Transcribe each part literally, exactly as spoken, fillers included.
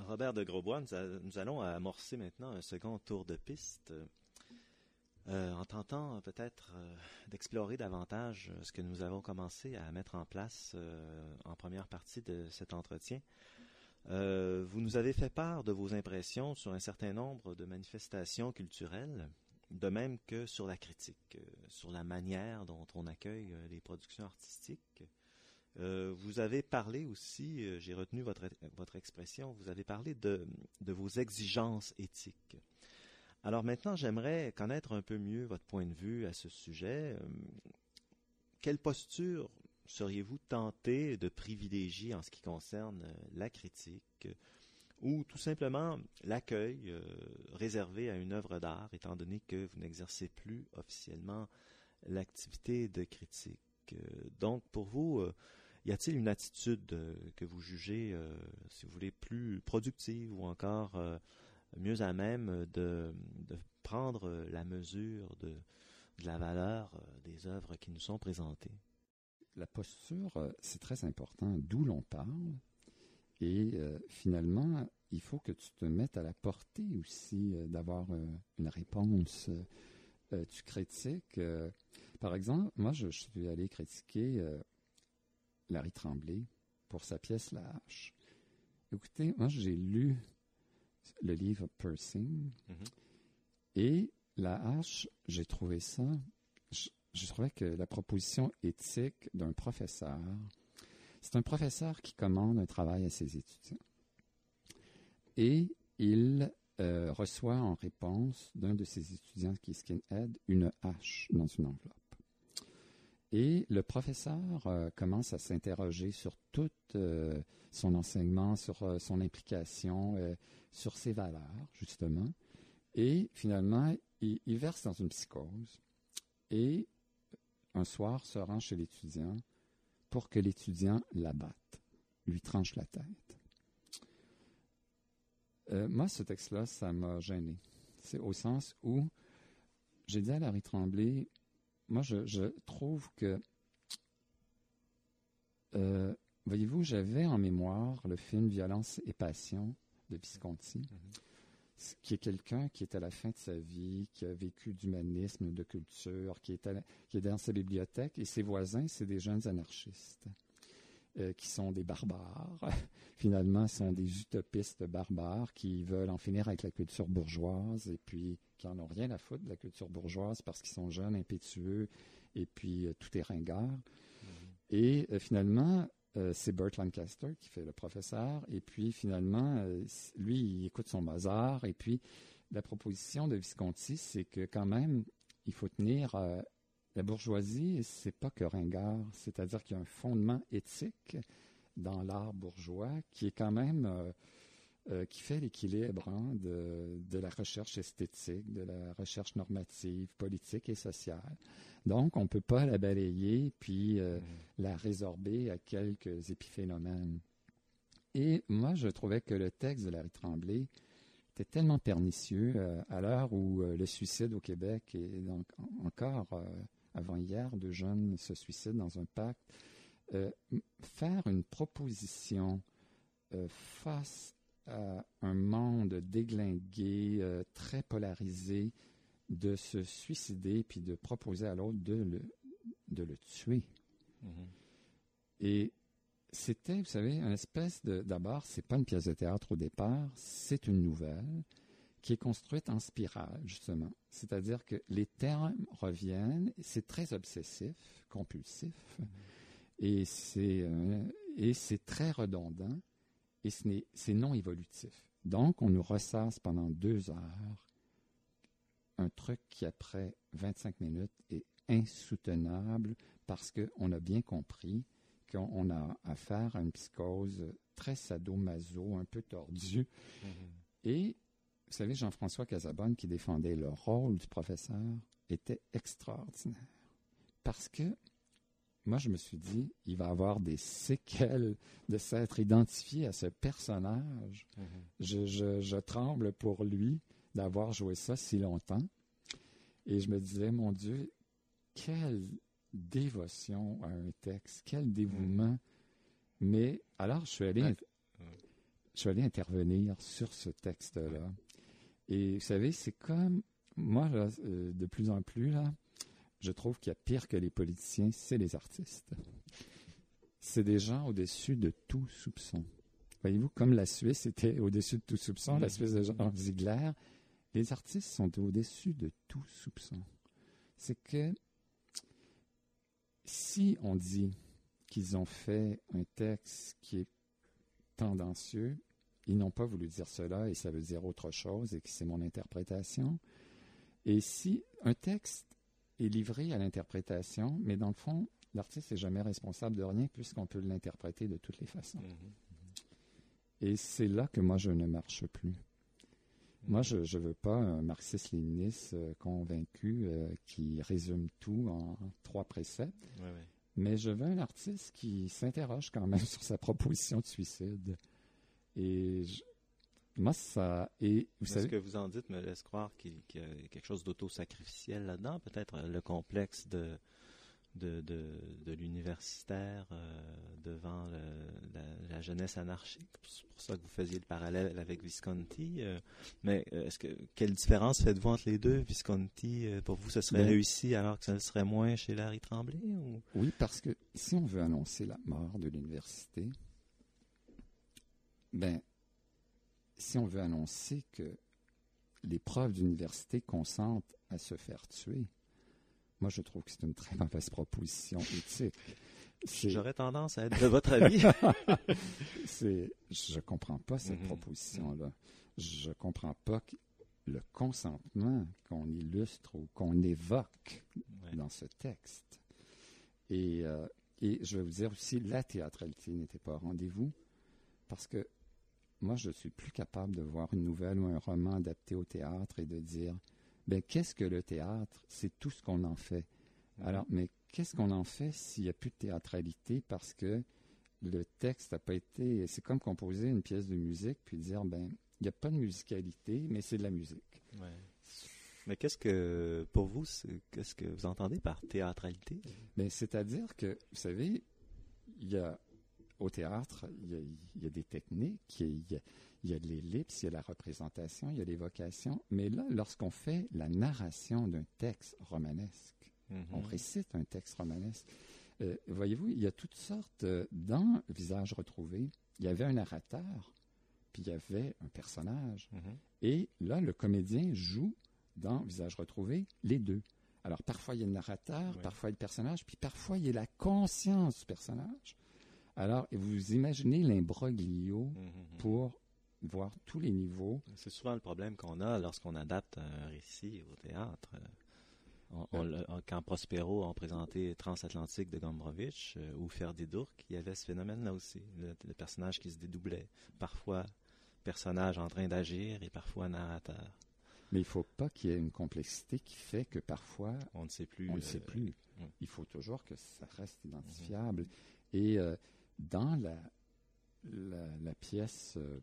Robert de Grosbois, nous, a, nous allons amorcer maintenant un second tour de piste euh, en tentant peut-être euh, d'explorer davantage ce que nous avons commencé à mettre en place euh, en première partie de cet entretien. Euh, vous nous avez fait part de vos impressions sur un certain nombre de manifestations culturelles, de même que sur la critique, euh, sur la manière dont on accueille euh, les productions artistiques. Euh, vous avez parlé aussi, euh, j'ai retenu votre, votre expression, vous avez parlé de, de vos exigences éthiques. Alors maintenant, j'aimerais connaître un peu mieux votre point de vue à ce sujet. Euh, quelle posture seriez-vous tenté de privilégier en ce qui concerne euh, la critique euh, ou tout simplement l'accueil euh, réservé à une œuvre d'art, étant donné que vous n'exercez plus officiellement l'activité de critique? Euh, donc, pour vous, euh, y a-t-il une attitude euh, que vous jugez, euh, si vous voulez, plus productive ou encore euh, mieux à même de, de prendre la mesure de, de la valeur euh, des œuvres qui nous sont présentées? La posture, euh, c'est très important, d'où l'on parle. Et euh, finalement, il faut que tu te mettes à la portée aussi euh, d'avoir euh, une réponse. Euh, Euh, tu critiques, euh, par exemple, moi je, je suis allé critiquer euh, Larry Tremblay pour sa pièce La Hache. Écoutez, moi j'ai lu le livre Pershing mm-hmm. et La Hache, j'ai trouvé ça, je, je trouvais que la proposition éthique d'un professeur, c'est un professeur qui commande un travail à ses étudiants. Et il Euh, reçoit en réponse d'un de ses étudiants qui est skinhead une hache dans une enveloppe. Et le professeur euh, commence à s'interroger sur tout euh, son enseignement, sur euh, son implication, euh, sur ses valeurs, justement. Et finalement, il, il verse dans une psychose. Et un soir, se rend chez l'étudiant pour que l'étudiant l'abatte, lui tranche la tête. Euh, moi, ce texte-là, ça m'a gêné. C'est au sens où j'ai dit à Larry Tremblay, moi, je, je trouve que, euh, voyez-vous, j'avais en mémoire le film Violence et Passion de Visconti, mm-hmm. qui est quelqu'un qui est à la fin de sa vie, qui a vécu d'humanisme, de culture, qui est, à la, qui est dans sa bibliothèque, et ses voisins, c'est des jeunes anarchistes. Euh, qui sont des barbares, finalement sont des utopistes barbares qui veulent en finir avec la culture bourgeoise et puis qui en ont rien à foutre de la culture bourgeoise parce qu'ils sont jeunes, impétueux et puis euh, tout est ringard. Mm-hmm. Et euh, finalement, euh, c'est Burt Lancaster qui fait le professeur et puis finalement, euh, lui, il écoute son Mozart et puis la proposition de Visconti, c'est que quand même, il faut tenir... Euh, La bourgeoisie, c'est pas que ringard, c'est-à-dire qu'il y a un fondement éthique dans l'art bourgeois qui est quand même, euh, euh, qui fait l'équilibre hein, de, de la recherche esthétique, de la recherche normative, politique et sociale. Donc, on peut pas la balayer puis euh, mmh. la résorber à quelques épiphénomènes. Et moi, je trouvais que le texte de Larry Tremblay était tellement pernicieux euh, à l'heure où euh, le suicide au Québec est donc encore... Euh, avant-hier, deux jeunes se suicident dans un pacte. Euh, faire une proposition euh, face à un monde déglingué, euh, très polarisé, de se suicider puis de proposer à l'autre de le, de le tuer. Mm-hmm. Et c'était, vous savez, une espèce de... D'abord, c'est pas une pièce de théâtre au départ, c'est une nouvelle qui est construite en spirale, justement. C'est-à-dire que les termes reviennent, c'est très obsessif, compulsif, mmh. et, c'est, euh, et c'est très redondant, et ce n'est, c'est non évolutif. Donc, on nous ressasse pendant deux heures un truc qui, après vingt-cinq minutes, est insoutenable parce qu'on a bien compris qu'on a affaire à une psychose très sadomaso, un peu tordue. Mmh. Et vous savez, Jean-François Casabonne, qui défendait le rôle du professeur, était extraordinaire. Parce que, moi, je me suis dit, il va avoir des séquelles de s'être identifié à ce personnage. Mm-hmm. Je, je, je tremble pour lui d'avoir joué ça si longtemps. Et je me disais, mon Dieu, quelle dévotion à un texte, quel dévouement. Mm-hmm. Mais, alors, je suis allé... Ouais. Je je suis allé intervenir sur ce texte-là. Et vous savez, c'est comme, moi, là, euh, de plus en plus, là, je trouve qu'il y a pire que les politiciens, c'est les artistes. C'est des gens au-dessus de tout soupçon. Voyez-vous, comme la Suisse était au-dessus de tout soupçon, mmh. la Suisse de Jean Ziegler, les artistes sont au-dessus de tout soupçon. C'est que si on dit qu'ils ont fait un texte qui est tendancieux, ils n'ont pas voulu dire cela et ça veut dire autre chose et que c'est mon interprétation. Et si un texte est livré à l'interprétation, mais dans le fond, l'artiste n'est jamais responsable de rien puisqu'on peut l'interpréter de toutes les façons. Mm-hmm. Et c'est là que moi, je ne marche plus. Mm-hmm. Moi, je ne veux pas un marxiste-léniniste euh, convaincu euh, qui résume tout en trois préceptes, ouais, ouais. mais je veux un artiste qui s'interroge quand même sur sa proposition de suicide. Et je, moi, ça... Et vous savez, ce que vous en dites me laisse croire qu'il, qu'il y a quelque chose d'auto-sacrificiel là-dedans, peut-être le complexe de, de, de, de l'universitaire euh, devant le, la, la jeunesse anarchique. C'est pour ça que vous faisiez le parallèle avec Visconti. Euh, mais est-ce que quelle différence faites-vous entre les deux? Visconti, pour vous, ce serait mais, réussi alors que ça le serait moins chez Larry Tremblay? Ou? Oui, parce que si on veut annoncer la mort de l'université, ben si on veut annoncer que les profs d'université consentent à se faire tuer, moi, je trouve que c'est une très mauvaise proposition éthique. C'est... J'aurais tendance à être de votre avis. c'est... Je ne comprends pas cette mm-hmm. proposition-là. Je ne comprends pas que le consentement qu'on illustre ou qu'on évoque ouais. dans ce texte. Et, euh, et je vais vous dire aussi, la théâtralité n'était pas au rendez-vous parce que moi, je ne suis plus capable de voir une nouvelle ou un roman adapté au théâtre et de dire, bien, qu'est-ce que le théâtre? C'est tout ce qu'on en fait. Mmh. Alors, mais qu'est-ce qu'on en fait s'il n'y a plus de théâtralité parce que le texte n'a pas été... C'est comme composer une pièce de musique puis dire, bien, il n'y a pas de musicalité, mais c'est de la musique. Ouais. Mais qu'est-ce que, pour vous, c'est, qu'est-ce que vous entendez par théâtralité? Bien, c'est-à-dire que, vous savez, il y a... Au théâtre, il y, a, il y a des techniques, il y a, il y a de l'ellipse, il y a la représentation, il y a l'évocation. Mais là, lorsqu'on fait la narration d'un texte romanesque, mm-hmm. on récite un texte romanesque, euh, voyez-vous, il y a toutes sortes... Euh, dans Visage retrouvé, il y avait un narrateur, puis il y avait un personnage. Mm-hmm. Et là, le comédien joue dans Visage retrouvé les deux. Alors, parfois, il y a le narrateur, oui. parfois, il y a le personnage, puis parfois, il y a la conscience du personnage. Alors, vous imaginez l'imbroglio mm-hmm. pour voir tous les niveaux. C'est souvent le problème qu'on a lorsqu'on adapte un récit au théâtre. On, on, on, quand Prospero a présenté Transatlantique de Gombrowicz euh, ou Ferdi-Durk, il y avait ce phénomène-là aussi. Le, le personnage qui se dédoublait. Parfois, personnage en train d'agir et parfois narrateur. Mais il ne faut pas qu'il y ait une complexité qui fait que parfois, on ne sait plus. On ne euh, sait plus. Euh, il faut toujours que ça reste identifiable. Mm-hmm. Et... Euh, Dans la, la, la pièce euh,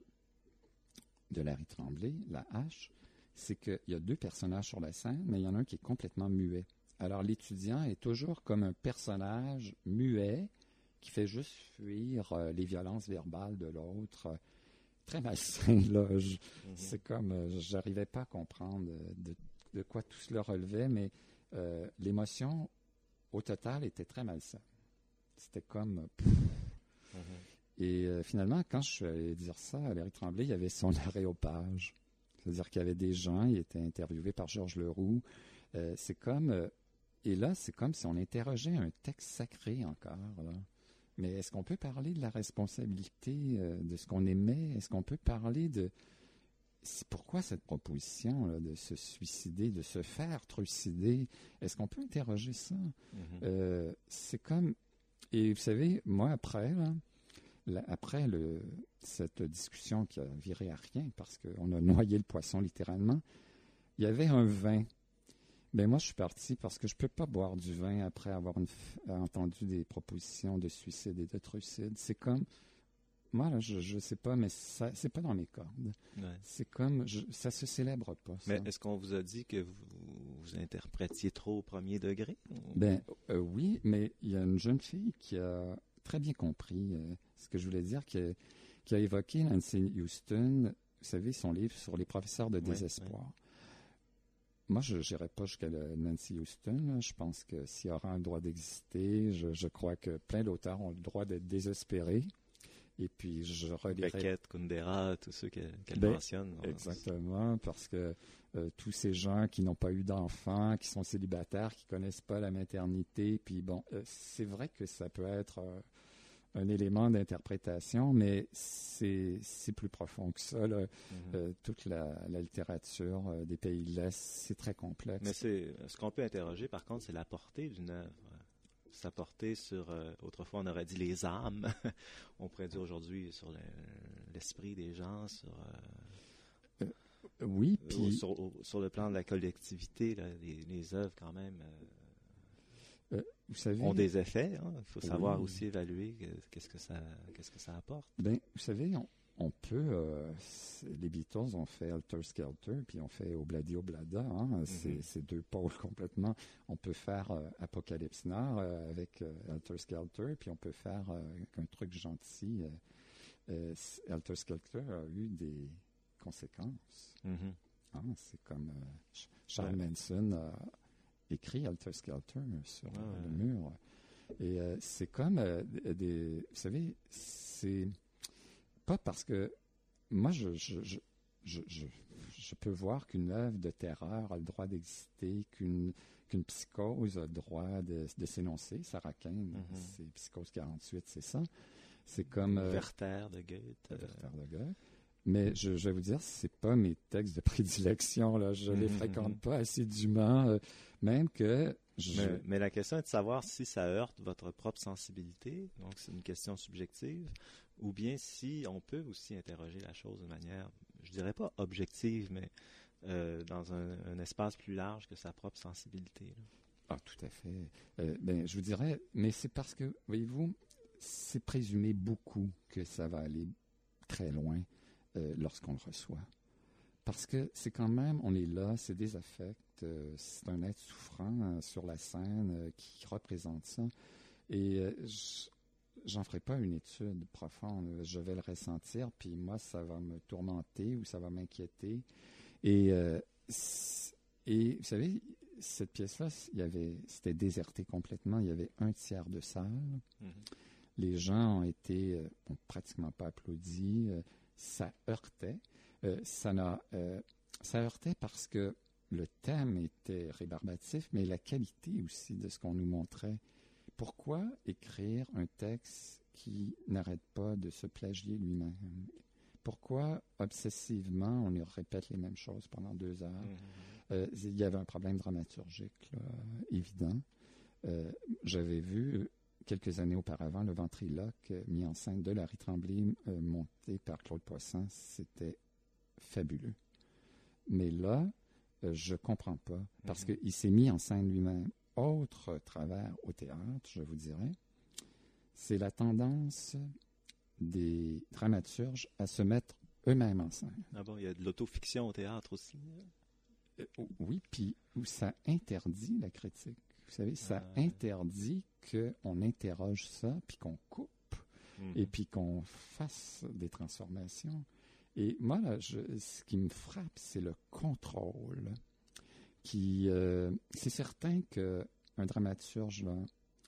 de Larry Tremblay, La Hache, c'est qu'il y a deux personnages sur la scène, mais il y en a un qui est complètement muet. Alors, l'étudiant est toujours comme un personnage muet qui fait juste fuir euh, les violences verbales de l'autre. Euh, très malsain, là. Je, mm-hmm. C'est comme, euh, j'arrivais pas à comprendre de, de quoi tout cela relevait, mais euh, l'émotion, au total, était très malsaine. C'était comme... Pff, Mm-hmm. Et euh, finalement, quand je suis allé dire ça à Larry Tremblay, il y avait son aréopage. C'est-à-dire qu'il y avait des gens, il était interviewé par Georges Leroux. Euh, c'est comme... Euh, et là, c'est comme si on interrogeait un texte sacré encore. Là. Mais est-ce qu'on peut parler de la responsabilité euh, de ce qu'on émet? Est-ce qu'on peut parler de... C'est pourquoi cette proposition là, de se suicider, de se faire trucider? Est-ce qu'on peut interroger ça? Mm-hmm. euh, c'est comme... Et vous savez, moi, après, là, là, après le, cette discussion qui a viré à rien, parce qu'on a noyé le poisson littéralement, il y avait un vin. Ben moi, je suis parti parce que je ne peux pas boire du vin après avoir une, entendu des propositions de suicide et de trucide. C'est comme... Moi, là, je ne sais pas, mais ça, c'est pas dans mes cordes. Ouais. C'est comme... Je, ça se célèbre pas, ça. Mais est-ce qu'on vous a dit que vous, vous interprétiez trop au premier degré? Ou... Ben euh, oui, mais il y a une jeune fille qui a très bien compris euh, ce que je voulais dire, que, qui a évoqué Nancy Houston, vous savez, son livre sur les professeurs de désespoir. Oui, oui. Moi, je n'irai pas jusqu'à le Nancy Houston. Là. Je pense que s'il y aura un droit d'exister, je, je crois que plein d'auteurs ont le droit d'être désespérés. Et puis, je relirai... Beckett, Kundera, tous ceux qu'elle, qu'elle ben, mentionne. Exactement, parce que euh, tous ces gens qui n'ont pas eu d'enfants, qui sont célibataires, qui connaissent pas la maternité, puis bon, euh, c'est vrai que ça peut être euh, un élément d'interprétation, mais c'est, c'est plus profond que ça. Là. Mm-hmm. Euh, toute la, la littérature euh, des pays de l'Est, c'est très complexe. Mais c'est, ce qu'on peut interroger, par contre, c'est la portée d'une œuvre. Sa portée sur, euh, autrefois on aurait dit les âmes, on pourrait dire aujourd'hui sur le, l'esprit des gens, sur... Euh, euh, oui, puis... Sur, au, sur le plan de la collectivité, là, les, les œuvres quand même euh, euh, vous savez, ont des effets. Il hein. faut savoir oui. aussi évaluer qu'est-ce que ça, qu'est-ce que ça apporte. Ben, vous savez, on, on peut... Euh, les Beatles ont fait Helter Skelter, puis on fait Obladi Oblada. Hein, mm-hmm. c'est, c'est deux pôles complètement. On peut faire euh, Apocalypse Now euh, avec euh, Helter Skelter, puis on peut faire euh, un truc gentil. Euh, euh, Helter Skelter a eu des conséquences. Mm-hmm. Hein, c'est comme euh, Charles ouais. Manson a écrit Helter Skelter sur ah, ouais. le mur. Et euh, c'est comme euh, des... Vous savez, c'est... Pas parce que moi, je, je, je, je, je, je peux voir qu'une œuvre de terreur a le droit d'exister, qu'une, qu'une psychose a le droit de, de s'énoncer. Sarah Kane, mm-hmm. c'est Psychose quarante-huit, c'est ça. C'est comme... Euh, Werther de Goethe. Euh, Werther de Goethe. Mais je, je vais vous dire, c'est pas mes textes de prédilection, là. Je mm-hmm. les fréquente pas assidûment, euh, même que... Je... Mais, mais la question est de savoir si ça heurte votre propre sensibilité, donc c'est une question subjective, ou bien si on peut aussi interroger la chose de manière, je dirais pas objective, mais euh, dans un, un espace plus large que sa propre sensibilité. Là. Ah, tout à fait. Euh, ben, je vous dirais, mais c'est parce que, voyez-vous, c'est présumé beaucoup que ça va aller très loin euh, lorsqu'on le reçoit. Parce que c'est quand même, on est là, c'est des affects, euh, c'est un être souffrant euh, sur la scène euh, qui représente ça. Et euh, je, j'en ferai pas une étude profonde, je vais le ressentir, puis moi, ça va me tourmenter ou ça va m'inquiéter. Et, euh, et vous savez, cette pièce-là, il y avait, c'était déserté complètement, il y avait un tiers de salle. Mm-hmm. Les gens ont été euh, ont pratiquement pas applaudi, euh, ça heurtait. Euh, ça, n'a, euh, ça heurtait parce que le thème était rébarbatif, mais la qualité aussi de ce qu'on nous montrait. Pourquoi écrire un texte qui n'arrête pas de se plagier lui-même? Pourquoi, obsessivement, on répète les mêmes choses pendant deux heures? Mm-hmm. Euh, il y avait un problème dramaturgique, là, évident. Euh, j'avais vu, quelques années auparavant, le ventriloque mis en scène de Larry Tremblay, euh, monté par Claude Poisson. C'était fabuleux. Mais là, euh, je comprends pas, parce mm-hmm. qu'il s'est mis en scène lui-même. Autre travers au théâtre, je vous dirais, c'est la tendance des dramaturges à se mettre eux-mêmes en scène. Ah bon, il y a de l'autofiction au théâtre aussi. Euh, oui, puis où ça interdit la critique. Vous savez, ça ah, interdit qu'on interroge ça, puis qu'on coupe, mm-hmm. et puis qu'on fasse des transformations. Et moi, là, je, ce qui me frappe, c'est le contrôle. Qui, euh, c'est certain qu'un dramaturge, là,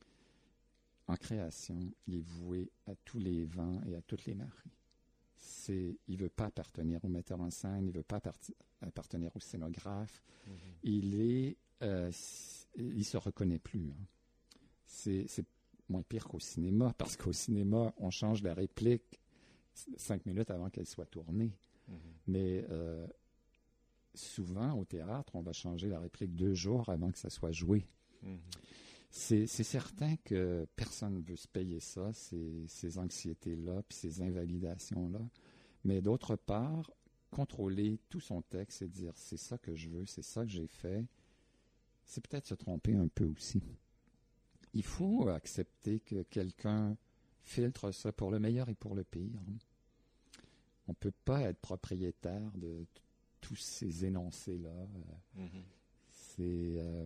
en création, il est voué à tous les vents et à toutes les marées. C'est, il ne veut pas appartenir au metteur en scène, il ne veut pas apparti- appartenir au scénographe. Mm-hmm. Il est, euh, il se reconnaît plus. Hein. C'est, c'est moins pire qu'au cinéma, parce qu'au cinéma, on change la réplique cinq minutes avant qu'elle soit tournée. Mm-hmm. Mais euh, souvent, au théâtre, on va changer la réplique deux jours avant que ça soit joué. Mm-hmm. C'est, c'est certain que personne ne veut se payer ça, ces, ces anxiétés-là, puis ces invalidations-là. Mais d'autre part, contrôler tout son texte et dire « c'est ça que je veux, c'est ça que j'ai fait », c'est peut-être se tromper un peu aussi. Il faut accepter que quelqu'un filtre ça pour le meilleur et pour le pire. On ne peut pas être propriétaire de t- tous ces énoncés-là. Mm-hmm. C'est... Euh,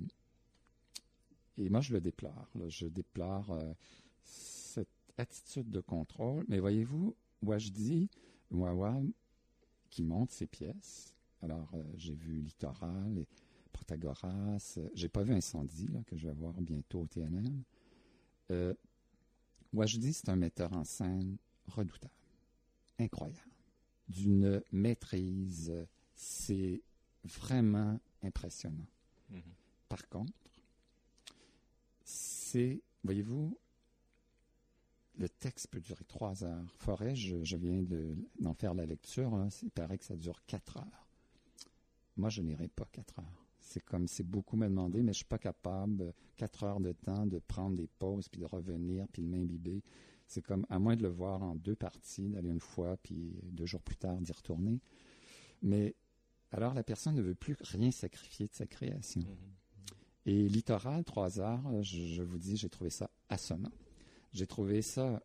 Et moi, je le déplore. Là. Je déplore euh, cette attitude de contrôle. Mais voyez-vous, Wajdi Mouawad, qui monte ses pièces. Alors, euh, j'ai vu Littoral, et Protagoras. Euh, j'ai pas vu Incendie, là, que je vais voir bientôt au T N M. Euh, Wajdi, c'est un metteur en scène redoutable, incroyable, d'une maîtrise. C'est vraiment impressionnant. Mm-hmm. Par contre, c'est, voyez-vous, le texte peut durer trois heures. Forêt, je, je viens de, d'en faire la lecture, hein, il paraît que ça dure quatre heures. Moi, je n'irai pas quatre heures. C'est comme, c'est beaucoup me demander, mais je suis pas capable, quatre heures de temps, de prendre des pauses, puis de revenir, puis de m'imbiber. C'est comme, à moins de le voir en deux parties, d'aller une fois, puis deux jours plus tard, d'y retourner. Mais, alors, la personne ne veut plus rien sacrifier de sa création. Mm-hmm. Et Littoral, trois heures, je, je vous dis, j'ai trouvé ça assommant. J'ai trouvé ça...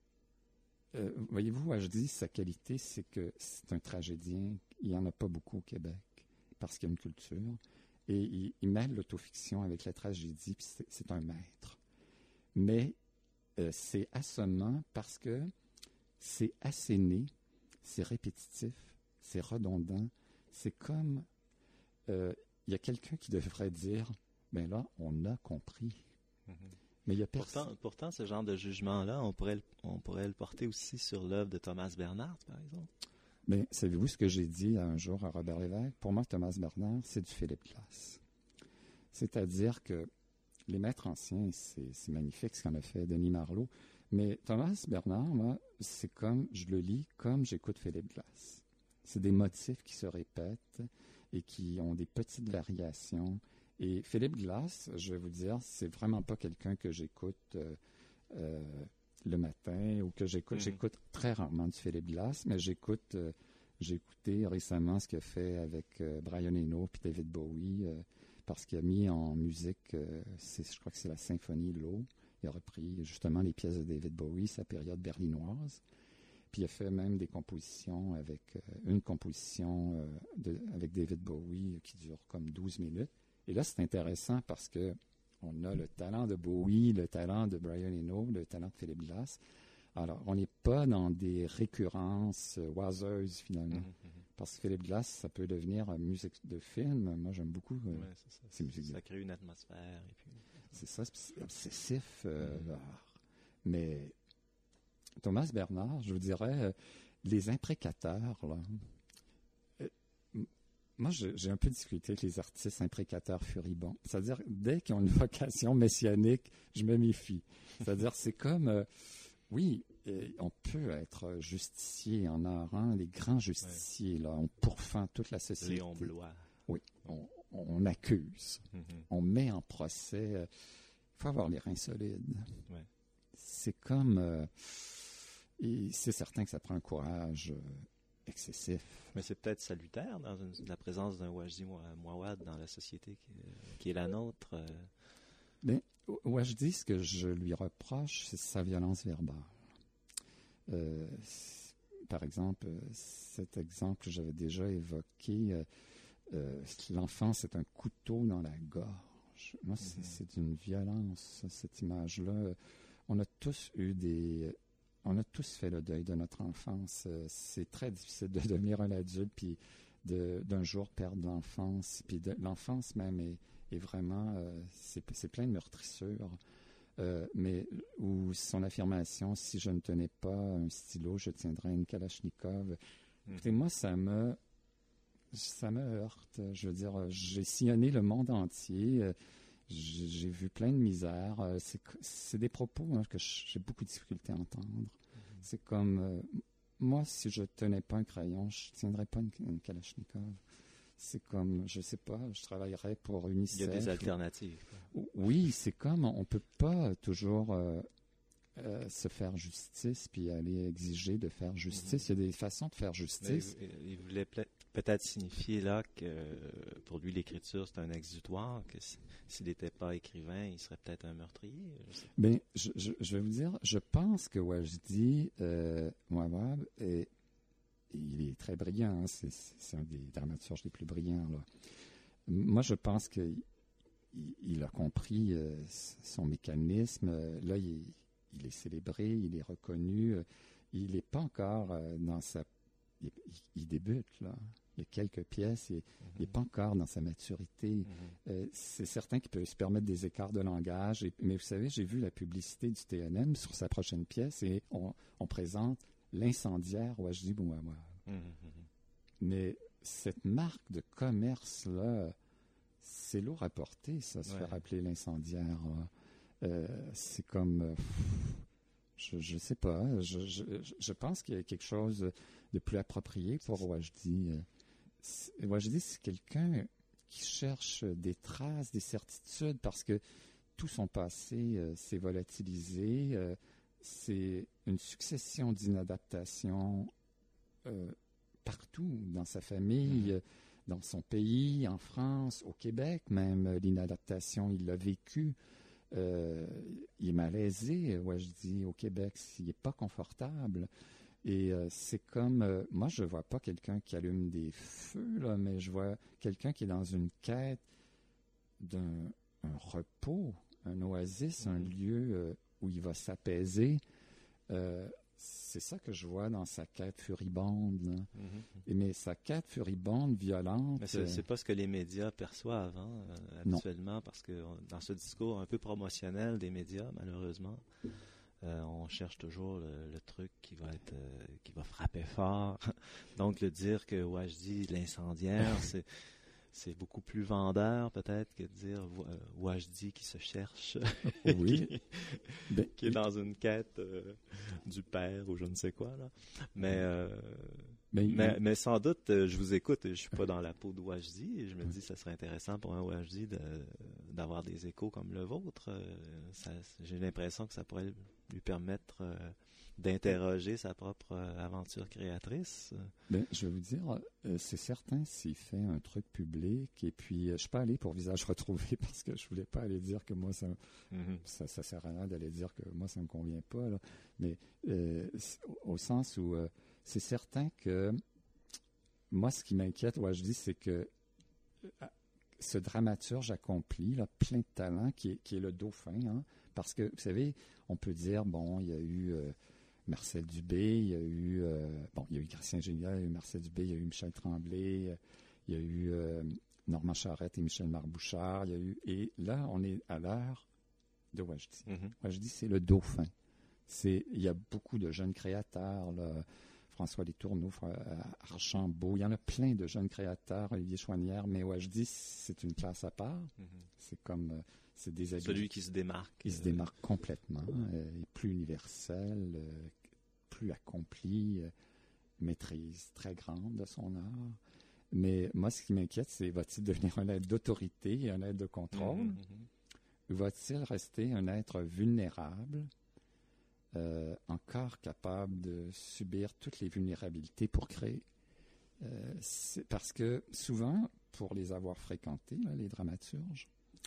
Euh, voyez-vous, je dis, sa qualité, c'est que c'est un tragédien. Il n'y en a pas beaucoup au Québec, parce qu'il y a une culture. Et il, il mêle l'autofiction avec la tragédie, puis c'est, c'est un maître. Mais euh, c'est assommant parce que c'est asséné, c'est répétitif, c'est redondant. C'est comme... Euh, il y a quelqu'un qui devrait dire, ben là, on a compris. Mm-hmm. Mais il y a personne... pourtant, pourtant, ce genre de jugement-là, on pourrait, le, on pourrait le porter aussi sur l'œuvre de Thomas Bernhard, par exemple. Mais savez-vous ce que j'ai dit un jour à Robert Lévesque? Pour moi, Thomas Bernhard, c'est du Philippe Glass. C'est-à-dire que les maîtres anciens, c'est, c'est magnifique ce qu'en a fait Denis Marleau. Mais Thomas Bernhard, moi, c'est comme, je le lis comme j'écoute Philippe Glass. C'est des motifs qui se répètent et qui ont des petites variations. Et Philippe Glass, je vais vous dire, c'est vraiment pas quelqu'un que j'écoute euh, euh, le matin ou que j'écoute. Mm-hmm. J'écoute très rarement du Philippe Glass, mais j'écoute. Euh, j'ai écouté récemment ce qu'il a fait avec euh, Brian Eno puis David Bowie, euh, parce qu'il a mis en musique, euh, c'est, je crois que c'est la Symphonie Low. Il a repris justement les pièces de David Bowie, sa période berlinoise. Puis il a fait même des compositions avec euh, une composition euh, de, avec David Bowie qui dure comme douze minutes. Et là, c'est intéressant parce que on a le talent de Bowie, le talent de Brian Eno, le talent de Philippe Glass. Alors, on n'est pas dans des récurrences euh, oiseuses, finalement. Mm-hmm. Parce que Philippe Glass, ça peut devenir euh, musique de film. Moi, j'aime beaucoup euh, ouais, c'est ça. ces musiques. Ça crée une atmosphère. Et puis... C'est ça, c'est obsessif. Euh, mm-hmm. Mais Thomas Bernhard, je vous dirais, euh, les imprécateurs, là... Moi, je, j'ai un peu discuté avec les artistes imprécateurs furibonds. C'est-à-dire, dès qu'ils ont une vocation messianique, je me méfie. C'est-à-dire, c'est comme... Euh, oui, on peut être justicier en art, hein, les grands justiciers, ouais. Là, on pourfend toute la société. Léon Blois. Oui, on, on accuse, mm-hmm. On met en procès. Il faut avoir les reins solides. Ouais. C'est comme... Euh, et c'est certain que ça prend un courage... Euh, excessif. Mais c'est peut-être salutaire dans une, la présence d'un Wajdi Mouawad dans la société qui, qui est la nôtre. Euh... Mais Wajdi, ce que je lui reproche, c'est sa violence verbale. Euh, par exemple, cet exemple que j'avais déjà évoqué, euh, euh, l'enfant, c'est un couteau dans la gorge. Moi, mm-hmm. c'est, c'est d'une violence, cette image-là. On a tous eu des... On a tous fait le deuil de notre enfance. C'est très difficile de devenir un adulte puis de, d'un jour perdre l'enfance. Puis de, l'enfance même est, est vraiment... Euh, c'est, c'est plein de meurtrissures. Euh, mais ou son affirmation, si je ne tenais pas un stylo, je tiendrais une Kalachnikov. Mmh. Écoutez, moi, ça me... Ça me heurte. Je veux dire, j'ai sillonné le monde entier. Euh, J'ai vu plein de misère. C'est, c'est des propos hein, que j'ai beaucoup de difficulté à entendre. Mm-hmm. C'est comme, euh, moi, si je tenais pas un crayon, je tiendrais pas une, une Kalachnikov. C'est comme, je sais pas, je travaillerais pour UNICEF. Il y a des alternatives. Ou, oui, c'est comme, on peut pas toujours euh, euh, se faire justice puis aller exiger de faire justice. Mm-hmm. Il y a des façons de faire justice. Mais, il voulait peut-être signifier là que pour lui, l'écriture, c'est un exutoire, que s'il n'était pas écrivain, il serait peut-être un meurtrier. Je, Bien, je, je, je vais vous dire, je pense que Wajdi euh, Mouawad, est, il est très brillant, hein, c'est, c'est un des dramaturges les plus brillants. Là. Moi, je pense qu'il il a compris euh, son mécanisme. Là, il, il est célébré, il est reconnu. il n'est pas encore euh, dans sa... Il, il débute, là. Il y a quelques pièces, il n'est mm-hmm. pas encore dans sa maturité. Mm-hmm. Euh, c'est certain qu'il peut se permettre des écarts de langage. Et, mais vous savez, j'ai vu la publicité du T N M sur sa prochaine pièce et on, on présente l'incendiaire Wajdi Bouawad. Mm-hmm. Mais cette marque de commerce-là, c'est lourd à porter, ça, se ouais. faire appeler l'incendiaire. Euh, c'est comme... Euh, je ne sais pas. Je, je, je pense qu'il y a quelque chose de plus approprié pour Wajdi. Wajdi, c'est quelqu'un qui cherche des traces, des certitudes, parce que tout son passé euh, s'est volatilisé. Euh, c'est une succession d'inadaptations euh, partout, dans sa famille, mmh. dans son pays, en France, au Québec même. L'inadaptation, il l'a vécu. Euh, il est malaisé, Wajdi, au Québec. Il n'est pas confortable. Et euh, c'est comme... Euh, moi, je ne vois pas quelqu'un qui allume des feux, là, mais je vois quelqu'un qui est dans une quête d'un un repos, un oasis, mmh. un lieu euh, où il va s'apaiser. Euh, c'est ça que je vois dans sa quête furibonde. Mmh. Et, mais sa quête furibonde, violente... Mais c'est, c'est pas ce que les médias perçoivent, hein, habituellement, non. Parce que dans ce discours un peu promotionnel des médias, malheureusement... Euh, on cherche toujours le, le truc qui va être euh, qui va frapper fort. Donc le dire que Wajdi l'incendiaire, c'est c'est beaucoup plus vendeur peut-être que de dire euh, Wajdi qui se cherche, oui, qui, ben, qui est dans une quête euh, du père ou je ne sais quoi là. Mais euh, ben, mais, il... mais sans doute, euh, je vous écoute, je suis pas dans la peau de Wajdi et je me dis que ça serait intéressant pour un Wajdi de, d'avoir des échos comme le vôtre. Euh, ça, j'ai l'impression que ça pourrait lui permettre euh, d'interroger sa propre euh, aventure créatrice. Ben, je vais vous dire, euh, c'est certain s'il fait un truc public, et puis euh, je suis pas allé pour visage retrouvé parce que je voulais pas aller dire que moi, ça, mm-hmm. ça, ça sert à rien d'aller dire que moi, ça me convient pas, là. Mais euh, au sens où euh, c'est certain que moi, ce qui m'inquiète, ouais, je dis, c'est que euh, ce dramaturge accompli, là, plein de talent, qui est, qui est le dauphin, hein, parce que, vous savez, on peut dire, bon, il y a eu euh, Marcel Dubé, il y a eu, euh, bon, il y a eu Christian Gélinas, il y a eu Marcel Dubé, il y a eu Michel Tremblay, il y a eu euh, Normand Charette et Michel Marc-Bouchard, il y a eu, et là, on est à l'heure de Wajdi. Mm-hmm. Wajdi, c'est le dauphin. C'est, il y a beaucoup de jeunes créateurs, là, François Letourneau, Archambault, il y en a plein de jeunes créateurs, Olivier Chouanière, mais Wajdi, c'est une classe à part. Mm-hmm. C'est comme, euh, c'est des habiletés. Celui qui se démarque. Il euh... se démarque complètement, euh, il est plus universel, euh, plus accompli, euh, maîtrise très grande de son art. Mais moi, ce qui m'inquiète, c'est va-t-il devenir un être d'autorité et un être de contrôle? Mm-hmm. Ou va-t-il rester un être vulnérable? Euh, encore capable de subir toutes les vulnérabilités pour créer. Euh, c'est parce que souvent, pour les avoir fréquentés, là, les dramaturges,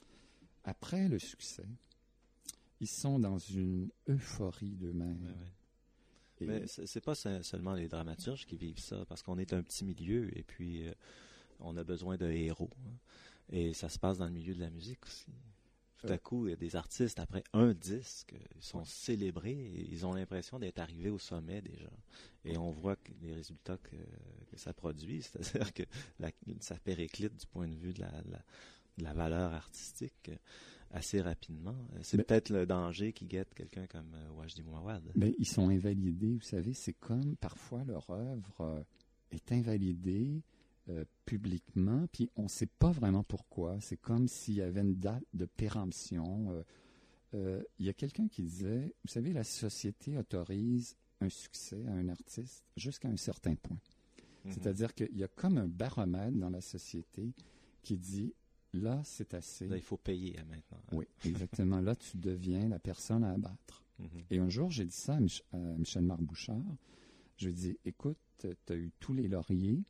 après le succès, ils sont dans une euphorie d'eux-mêmes. Ouais, ouais. Et mais c'est, c'est pas seulement les dramaturges qui vivent ça, parce qu'on est un petit milieu et puis euh, on a besoin de héros. Hein, et ça se passe dans le milieu de la musique aussi. Tout à coup, il y a des artistes, après un disque, ils sont célébrés et ils ont l'impression d'être arrivés au sommet déjà. Et on voit que les résultats que, que ça produit, c'est-à-dire que la, ça périclite du point de vue de la, la, de la valeur artistique assez rapidement. C'est mais, peut-être le danger qui guette quelqu'un comme Wajdi Bouawad. Mais ils sont invalidés, vous savez, c'est comme parfois leur œuvre est invalidée Euh, publiquement, puis on ne sait pas vraiment pourquoi. C'est comme s'il y avait une date de péremption. Euh, euh, il y a quelqu'un qui disait, vous savez, la société autorise un succès à un artiste jusqu'à un certain point. Mm-hmm. C'est-à-dire qu'il y a comme un baromètre dans la société qui dit, là, c'est assez. Là, il faut payer à maintenant. Hein? Oui, exactement. Là, tu deviens la personne à abattre. Mm-hmm. Et un jour, j'ai dit ça à, Mich- à Michel Marc-Bouchard. Je lui ai dit, écoute, tu as eu tous les lauriers,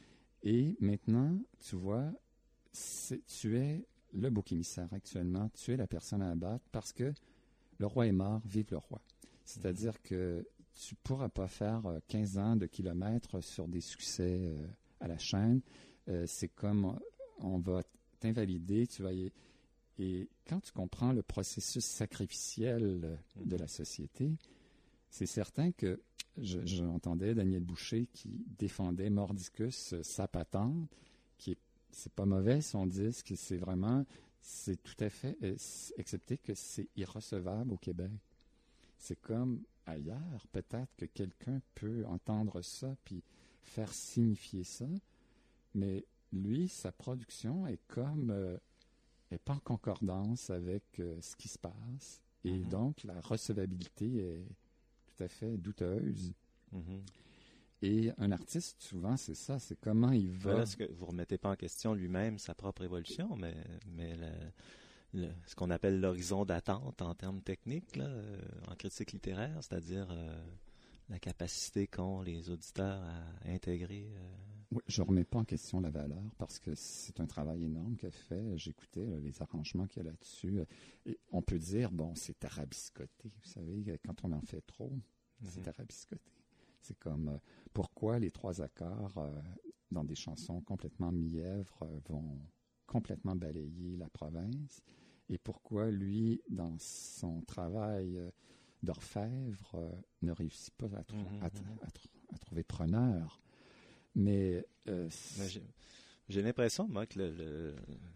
et maintenant, tu vois, c'est, tu es le bouc émissaire actuellement, tu es la personne à abattre parce que le roi est mort, vive le roi. C'est-à-dire mmh. que tu ne pourras pas faire quinze ans de kilomètres sur des succès euh, à la chaîne. Euh, c'est comme on va t'invalider, tu vas y... Et quand tu comprends le processus sacrificiel mmh. de la société, c'est certain que je, j'entendais Daniel Boucher qui défendait Mordicus, euh, sa patente, qui est, c'est pas mauvais son disque, c'est vraiment, c'est tout à fait, euh, excepté que c'est irrecevable au Québec. C'est comme ailleurs, peut-être que quelqu'un peut entendre ça puis faire signifier ça, mais lui, sa production est comme, euh, est pas en concordance avec euh, ce qui se passe, et mm-hmm. donc la recevabilité est tout à fait douteuse. Mm-hmm. Et un artiste, souvent, c'est ça, c'est comment il va... Là, ce que vous ne remettez pas en question lui-même sa propre évolution, mais, mais le, le, ce qu'on appelle l'horizon d'attente en termes techniques, là, euh, en critique littéraire, c'est-à-dire euh, la capacité qu'ont les auditeurs à intégrer... Euh... Oui, je ne remets pas en question la valeur, parce que c'est un travail énorme qu'elle fait. J'écoutais là, les arrangements qu'il y a là-dessus. Et on peut dire, bon, c'est tarabiscoté. Vous savez, quand on en fait trop, mm-hmm. c'est tarabiscoté. C'est comme, euh, pourquoi les trois accords euh, dans des chansons complètement mièvres euh, vont complètement balayer la province, et pourquoi lui, dans son travail euh, d'orfèvre, euh, ne réussit pas à, trou- mm-hmm. à, à, à, à trouver preneur. Mais, euh, Mais j'ai, j'ai l'impression, moi, que le, le,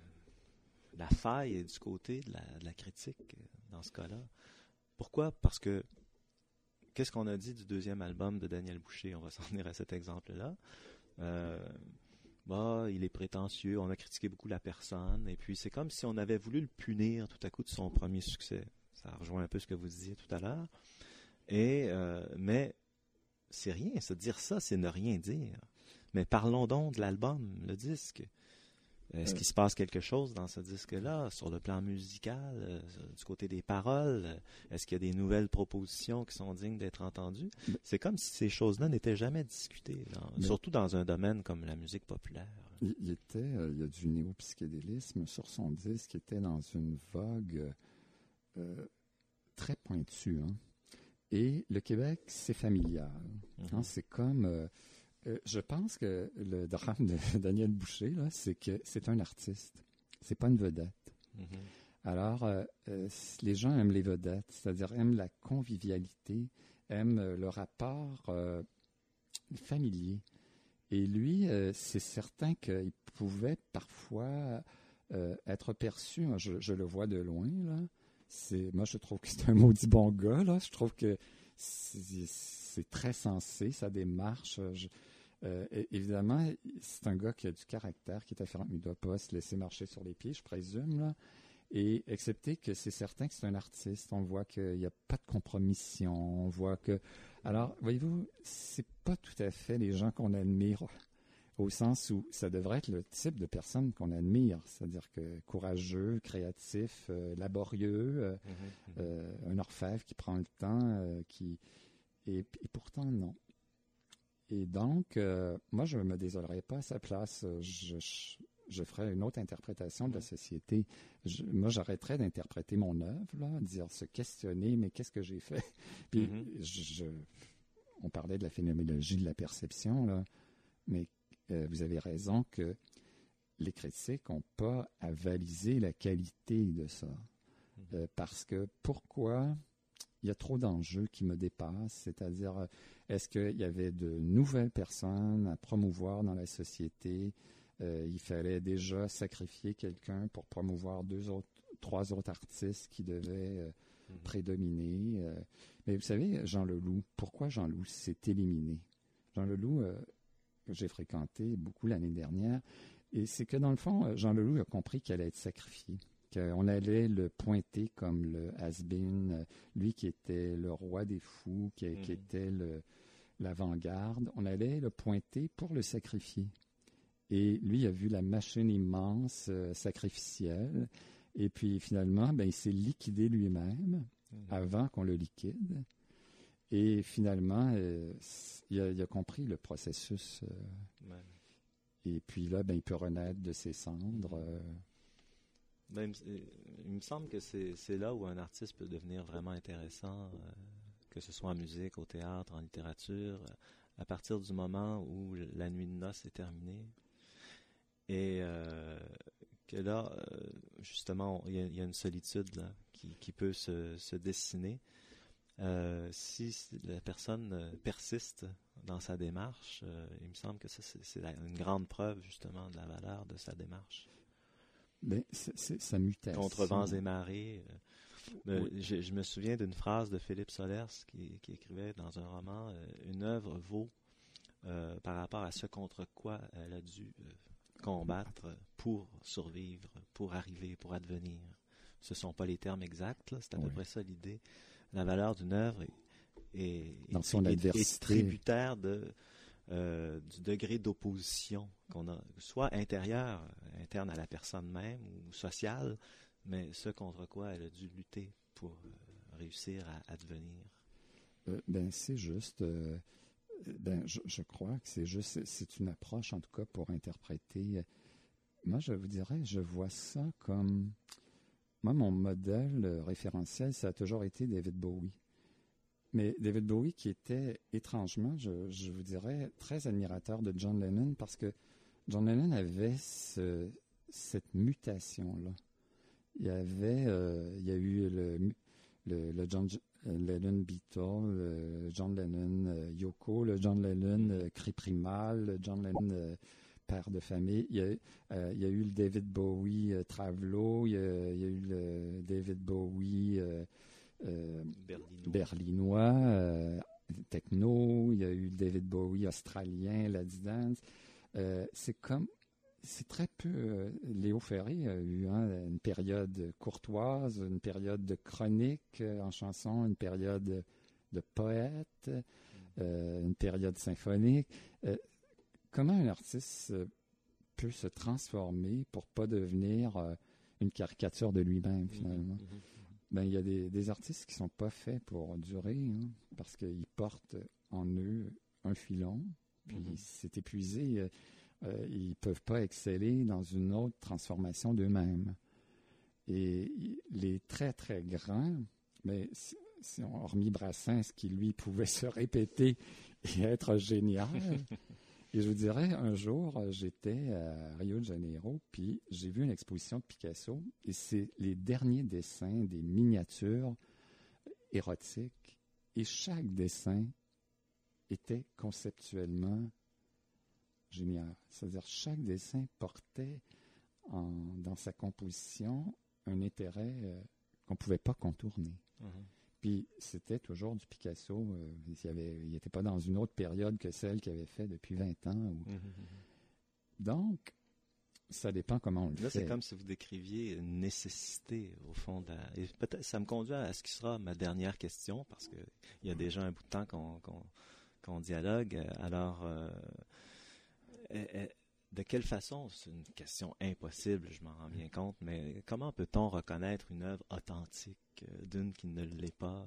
la faille est du côté de la, de la critique dans ce cas-là. Pourquoi? Parce que qu'est-ce qu'on a dit du deuxième album de Daniel Boucher? On va s'en venir à cet exemple-là. Euh, bah, il est prétentieux, on a critiqué beaucoup la personne, et puis c'est comme si on avait voulu le punir tout à coup de son premier succès. Ça rejoint un peu ce que vous disiez tout à l'heure. Et, euh, mais c'est rien, ça, dire ça, c'est ne rien dire. Mais parlons donc de l'album, le disque. Est-ce qu'il se passe quelque chose dans ce disque-là, sur le plan musical, euh, du côté des paroles? Est-ce qu'il y a des nouvelles propositions qui sont dignes d'être entendues? C'est comme si ces choses-là n'étaient jamais discutées, dans, surtout dans un domaine comme la musique populaire. Il, il était, euh, il y a du néo-psychédélisme sur son disque, qui était dans une vogue euh, très pointue. Hein? Et le Québec, c'est familial. Mm-hmm. Hein? C'est comme... Euh, Euh, je pense que le drame de Daniel Boucher, là, c'est que c'est un artiste. C'est pas une vedette. Mm-hmm. Alors, euh, euh, les gens aiment les vedettes, c'est-à-dire aiment la convivialité, aiment euh, le rapport euh, familier. Et lui, euh, c'est certain qu'il pouvait parfois euh, être perçu, je, je le vois de loin, là. C'est, moi, je trouve que c'est un maudit bon gars, là. Je trouve que c'est, c'est très sensé, sa démarche. Je, Euh, évidemment, c'est un gars qui a du caractère, qui est afférent, il ne doit pas se laisser marcher sur les pieds, je présume, là. Et excepté que c'est certain que c'est un artiste, on voit qu'il n'y a pas de compromission, on voit que... Alors, voyez-vous, c'est pas tout à fait les gens qu'on admire, au sens où ça devrait être le type de personne qu'on admire, c'est-à-dire que courageux, créatif, euh, laborieux, euh, mm-hmm. euh, un orfèvre qui prend le temps, euh, qui... Et, et pourtant, non. Et donc, euh, moi, je ne me désolerais pas à sa place. Je, je, je ferais une autre interprétation de la société. Je, moi, j'arrêterais d'interpréter mon œuvre, là, dire, se questionner, mais qu'est-ce que j'ai fait? Puis, mm-hmm. je, je, on parlait de la phénoménologie de la perception, là, mais euh, vous avez raison que les critiques n'ont pas à valiser la qualité de ça. Mm-hmm. Euh, parce que pourquoi... Il y a trop d'enjeux qui me dépassent, c'est-à-dire, est-ce qu'il y avait de nouvelles personnes à promouvoir dans la société? Euh, il fallait déjà sacrifier quelqu'un pour promouvoir deux autres, trois autres artistes qui devaient euh, mm-hmm. prédominer. Euh. Mais vous savez, Jean Leloup, pourquoi Jean Leloup s'est éliminé? Jean Leloup, euh, que j'ai fréquenté beaucoup l'année dernière, et c'est que dans le fond, Jean Leloup a compris qu'il allait être sacrifié. On allait le pointer comme le has-been, lui qui était le roi des fous, qui, mmh. qui était le, l'avant-garde. On allait le pointer pour le sacrifier. Et lui a vu la machine immense, euh, sacrificielle. Et puis finalement, ben, il s'est liquidé lui-même mmh. avant qu'on le liquide. Et finalement, euh, il, a, il a compris le processus. Euh, ouais. Et puis là, ben, il peut renaître de ses cendres. Euh, Ben, il me semble que c'est, c'est là où un artiste peut devenir vraiment intéressant, euh, que ce soit en musique, au théâtre, en littérature, à partir du moment où la nuit de noces est terminée. Et euh, que là, euh, justement, il y, y a une solitude là, qui, qui peut se, se dessiner. Euh, si la personne euh, persiste dans sa démarche, euh, il me semble que ça, c'est, c'est la, une grande preuve justement de la valeur de sa démarche. Ben, c'est, c'est sa mutation. Contre vents et marées. Euh, Oui. je, je me souviens d'une phrase de Philippe Solers qui, qui écrivait dans un roman euh, une œuvre vaut euh, par rapport à ce contre quoi elle a dû euh, combattre pour survivre, pour arriver, pour advenir. Ce ne sont pas les termes exacts, là, c'est à peu Oui. près ça l'idée. La valeur d'une œuvre est, est, Dans est, son est, adversité. est tributaire de, euh, du degré d'opposition qu'on a, soit intérieur, interne à la personne même, ou sociale, mais ce contre quoi elle a dû lutter pour euh, réussir à advenir. Euh, ben, c'est juste. Euh, ben, je, je crois que c'est juste. C'est, c'est une approche, en tout cas, pour interpréter. Moi, je vous dirais, je vois ça comme. Moi, mon modèle référentiel, ça a toujours été David Bowie. Mais David Bowie qui était étrangement, je, je vous dirais, très admirateur de John Lennon parce que John Lennon avait ce, cette mutation-là. Il y avait, euh, il y a eu le, le, le John Lennon Beatle, le John Lennon euh, Yoko, le John Lennon euh, cri primal, le John Lennon euh, père de famille. Il y, a, euh, il y a eu le David Bowie euh, Travelo, il y, a, il y a eu le David Bowie euh, euh, Berlinois, berlinois euh, techno, il y a eu le David Bowie australien, Let's Dance. Euh, c'est comme, c'est très peu. Euh, Léo Ferré a eu hein, une période courtoise, une période de chronique euh, en chanson, une période de, de poète, euh, une période symphonique. Euh, Comment un artiste euh, peut se transformer pour pas devenir euh, une caricature de lui-même, finalement? Mm-hmm. Ben, il y a des, des artistes qui sont pas faits pour durer, hein, parce qu'ils portent en eux un filon, puis mm-hmm. c'est épuisé. Euh, euh, ils peuvent pas exceller dans une autre transformation d'eux-mêmes. Et les très, très grands, mais si, si on hormis Brassens, qui, lui, pouvait se répéter et être génial... Et je vous dirais, un jour, j'étais à Rio de Janeiro, puis j'ai vu une exposition de Picasso, et c'est les derniers dessins des miniatures érotiques, et chaque dessin était conceptuellement génial. C'est-à-dire, chaque dessin portait en, dans sa composition un intérêt euh, qu'on ne pouvait pas contourner. Mm-hmm. Puis c'était toujours du Picasso. Euh, il n'était pas dans une autre période que celle qu'il avait fait depuis vingt ans. Ou... Mm-hmm. Donc, ça dépend comment on le Là, fait. C'est comme si vous décriviez une nécessité, au fond. De la... Et peut-être, ça me conduit à ce qui sera ma dernière question, parce qu'il y a déjà un bout de temps qu'on, qu'on, qu'on dialogue. Alors, euh, de quelle façon, c'est une question impossible, je m'en rends bien compte, mais comment peut-on reconnaître une œuvre authentique d'une qui ne l'est pas?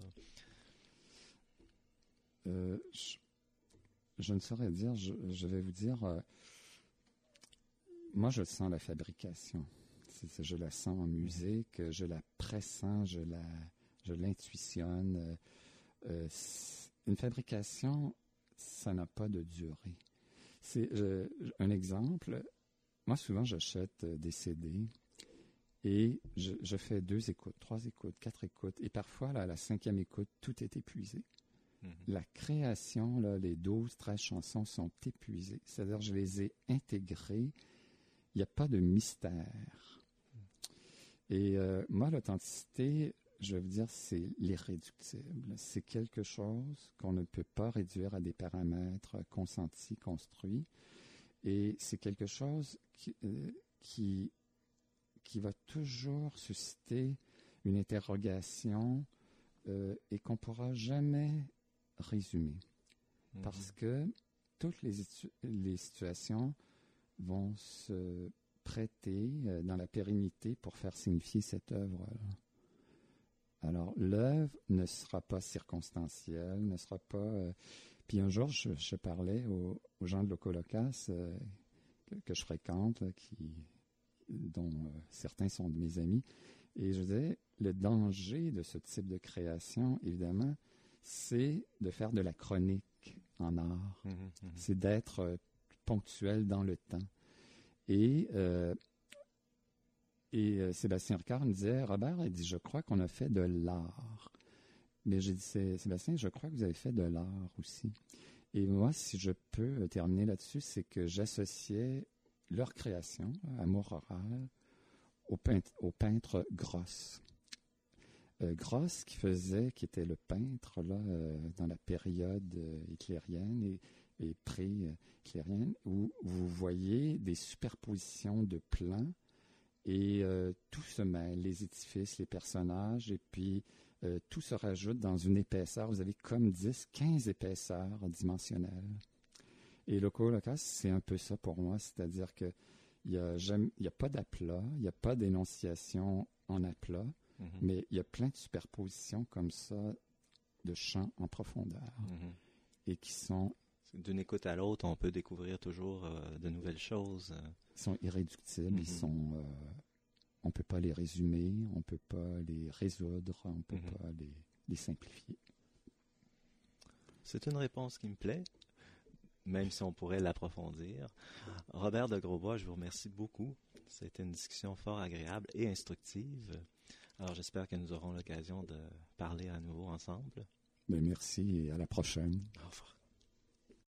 Euh, je, je ne saurais dire, je, je vais vous dire, euh, moi je sens la fabrication. C'est, c'est, je la sens en musique, je la pressens, je, la, je l'intuitionne. Euh, euh, une fabrication, ça n'a pas de durée. C'est euh, un exemple. Moi, souvent, j'achète des C D et je, je fais deux écoutes, trois écoutes, quatre écoutes. Et parfois, là, à la cinquième écoute, tout est épuisé. Mm-hmm. La création, là, les douze, treize chansons sont épuisées. C'est-à-dire, je les ai intégrées. Il n'y a pas de mystère. Mm. Et euh, moi, l'authenticité, je veux dire, c'est l'irréductible. C'est quelque chose qu'on ne peut pas réduire à des paramètres consentis, construits. Et c'est quelque chose qui, euh, qui, qui va toujours susciter une interrogation euh, et qu'on ne pourra jamais résumer. Mm-hmm. Parce que toutes les, les situations vont se prêter euh, dans la pérennité pour faire signifier cette œuvre-là. Alors, l'œuvre ne sera pas circonstancielle, ne sera pas... Euh... Puis un jour, je, je parlais aux, aux gens de Locolocas euh, que, que je fréquente, là, qui, dont euh, certains sont de mes amis, et je disais, le danger de ce type de création, évidemment, c'est de faire de la chronique en art. Mmh, mmh. C'est d'être euh, ponctuel dans le temps. Et... Euh, Et euh, Sébastien Ricard me disait, Robert, il dit, je crois qu'on a fait de l'art. Mais j'ai dit, Sébastien, je crois que vous avez fait de l'art aussi. Et moi, si je peux terminer là-dessus, c'est que j'associais leur création, Amour oral, au peintre, au peintre Grosse. Euh, Grosse, qui faisait, qui était le peintre là euh, dans la période euh, hitlérienne et, et pré-hitlérienne, où vous voyez des superpositions de plans et euh, tout se mêle, les édifices, les personnages, et puis euh, tout se rajoute dans une épaisseur. Vous avez comme dix, quinze épaisseurs dimensionnelles. Et Loco Locas, c'est un peu ça pour moi, c'est-à-dire que il n'y a, a pas d'aplat, il n'y a pas d'énonciation en aplat, mm-hmm. mais il y a plein de superpositions comme ça de champs en profondeur mm-hmm. et qui sont... D'une écoute à l'autre, on peut découvrir toujours euh, de nouvelles choses. Ils sont irréductibles, mm-hmm. ils sont... Euh, on ne peut pas les résumer, on ne peut pas les résoudre, on ne peut mm-hmm. pas les, les simplifier. C'est une réponse qui me plaît, même si on pourrait l'approfondir. Robert de Grosbois, je vous remercie beaucoup. C'était une discussion fort agréable et instructive. Alors, j'espère que nous aurons l'occasion de parler à nouveau ensemble. Bien, merci et à la prochaine. Au revoir.